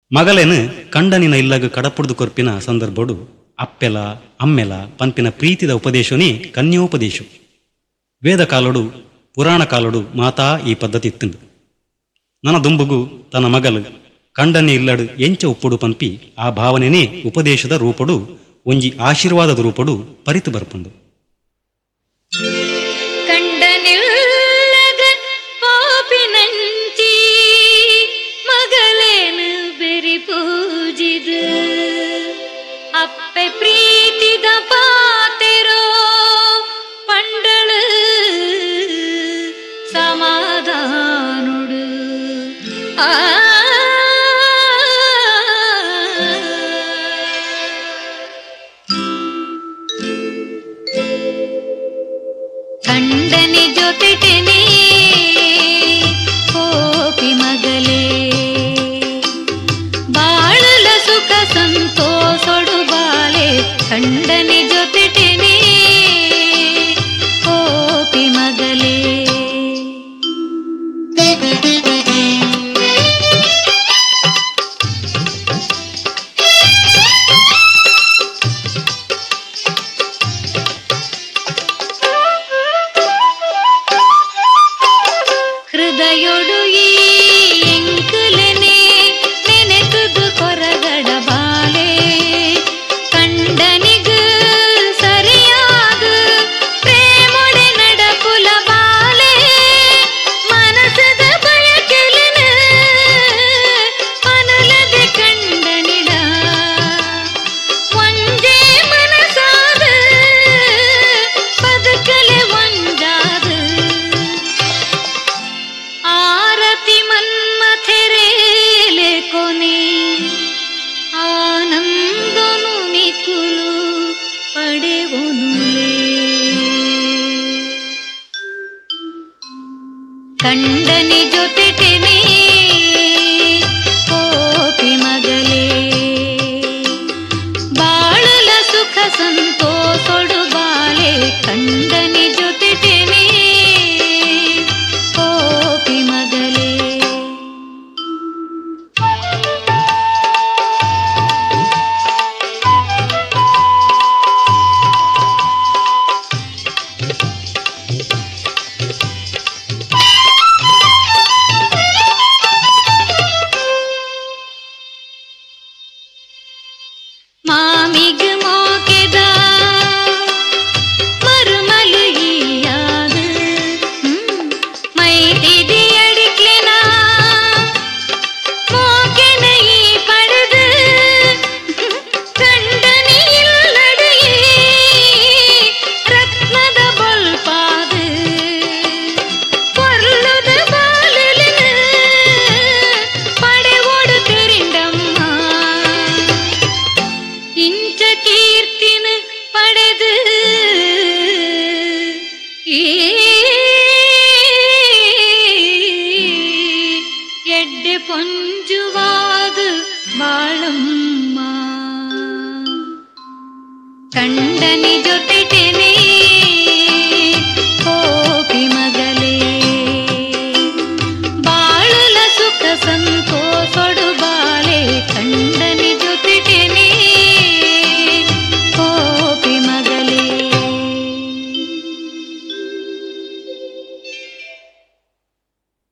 ಮಗಲೇನು ಕಂಡನಿನ ಇಲ್ಲಗ ಕಡಪುಡ್ದು ಕೊರ್ಪಿನ ಸಂದರ್ಭಡು ಅಪ್ಪೆಲ ಅಮ್ಮೆಲ ಪನ್ಪಿನ ಪ್ರೀತಿದ ಉಪದೇಶನೇ ಕನ್ಯೋಪದೇಶ. ವೇದ ಕಾಲಡು ಪುರಾಣ ಕಾಲಡು ಮಾತಾ ಈ ಪದ್ಧತಿ ಇತ್ತಂದು. ನನ್ನ ದುಂಬುಗು ತನ್ನ ಮಗಲು ಕಂಡನೆ ಇಲ್ಲಡು ಎಂಚ ಉಪ್ಪುಡು ಪಂಪಿ ಆ ಭಾವನೆನೇ ಉಪದೇಶದ ರೂಪಡು ಒಂಜಿ ಆಶೀರ್ವಾದದ ರೂಪಡು ಪರಿತು ಬರ್ಪಂದು. ಕಂಡನಿಲ್ಲಗ ಪಾಪಿನಂಚಿ ಮಗಳೇನು ಬೆರಿ ಪೂಜಿದು ಅಪ್ಪೆ ಪ್ರೀತಿದ ಪಾತೆರೋ ಪಂಡಳು ಸಮಾಧಾನುಡು ಆ ಕಂಡನೆ ಜೊತೆಟೆನೆ ಕೋಪಿ ಮಗಲೇ ಬಾಳಲ ಸುಖ ಸಂತೋಷಡು ಬಾಳೆ ಕಂಡನೆ ಜೊತೆಟೆನೆ ಕೋಪಿ ಮಗಲೇ. ಹೃದಯೊಡು ಈ ಎಂಕುಲನೆ ನೆನೆತುದು ಕೊರಗಡ ಬಾಲೆ ಕಂಡನಿಗು ಸರಿಯಾದ ಪ್ರೇಮೊಡೆ ನಡಪುಲ ಬಾಲೆ ಮನಸದ ಬಯಕೆಲನ ಮನಲದೆ ಕಂಡನಿಡ ಒಂಜೇ ಮನಸಾದ ಬದುಕಲೆ ಒಂಜಾದ ಆರತಿ ಮನ್ಮಥೆರೇಲೆ ಕೊನೆ ಆನಂದನು ಮಿಕುಲು ಪಡೆವನುಲೇ. ಕಂಡನೆ ಜೊತೆಟೆನೆ ಕೋಪಿ ಮಗಲೇ ಬಾಳಲ ಸುಖ ಸಂತೋಷಡು ಬಾಳೆ ಕಂಡನೆ ಜೊತೆಟೆನೆ ಕೋಪಿ ಮಗಲೇ. ಮಾಮಿಗು ಮೋಕೆದ ಮರುಮಲು ಈಯಾದ ಮೈದಿದಿ ಅಡಿಕ್ಲೆನ ಮೋಕೆನ ಈ ಪಡೆದು ಕಂಡನಿ ಇಲ್ಲಡು ಈ ರತ್ನದ ಬೊಲ್ಪಾದ ಕೊರ್ಲುದ ಬಾಲುಲಿನ ಪಡೆವೋಡು ತೆರಿಂಡಮ್ಮ ಇಂಚ ಕೀರ್ತಿನ ಪಡೆದು ಎಡ್ಡೆ ಪೊಂಜುವಾದ ಬಾಳಮ್ಮ ಕಂಡನಿ ಜೊತೆ